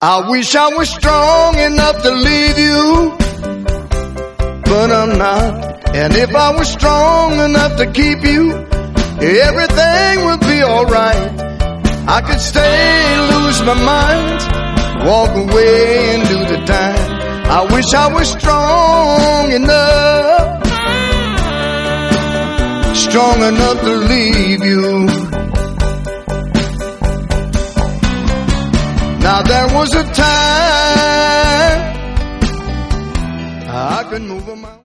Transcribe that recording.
I wish I was strong enough to leave you, but I'm not. And if I was strong enough to keep you, everything would be alright. I could stay, lose my mind, walk away and do the time. I wish I was strong enough to leave you. Now there was a time I could move a mountain.